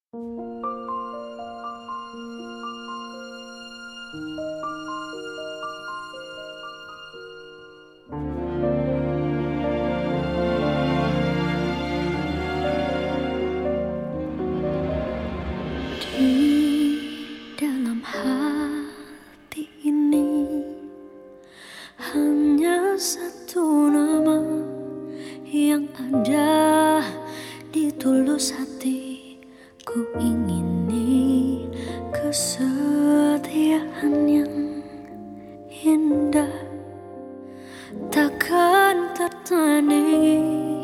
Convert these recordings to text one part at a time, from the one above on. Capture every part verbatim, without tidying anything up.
Di dalam hati ini hanya satu nama yang ada di tulus hati. Ku ingini kesetiaan yang indah, takkan tertandingi.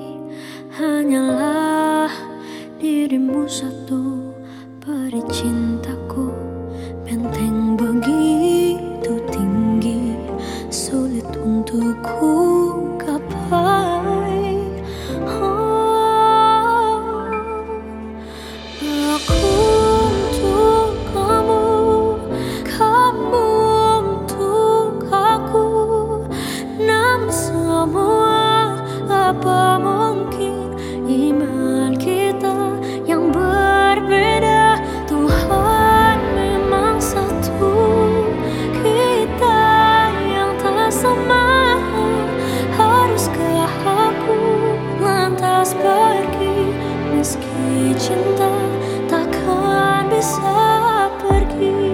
Hanyalah dirimu satu, peri cintaku. Benteng begitu tinggi, sulit untuk ku gapai. Oh, aku untuk kamu, kamu untuk aku. Namun semua apa mungkin iman kita yang berbeda. Tuhan memang satu, kita yang tak sama. Haruskah aku lantas pergi, meski cinta takkan bisa pergi.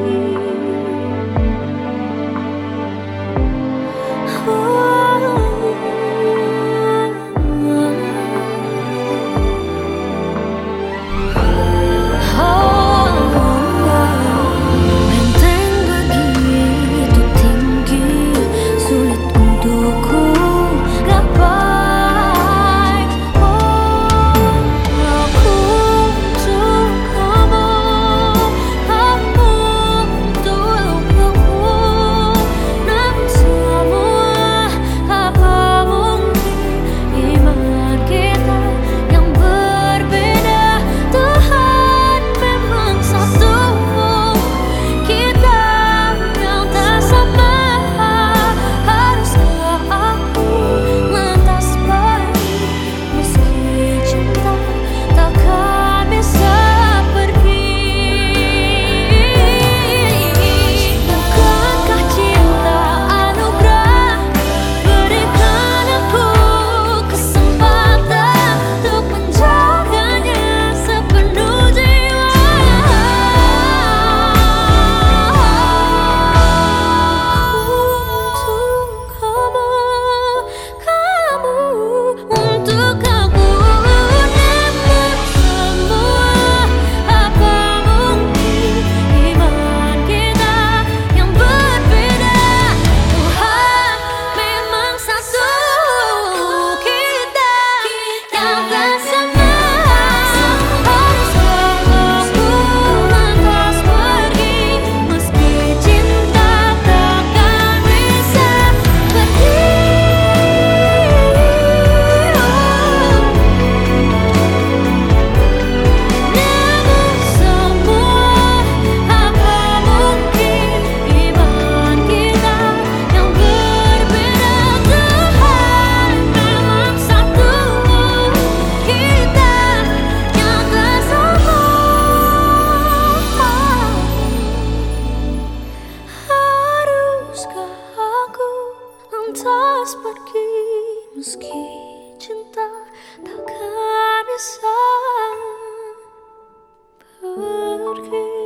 Lantas pergi, meski cinta takkan bisa pergi.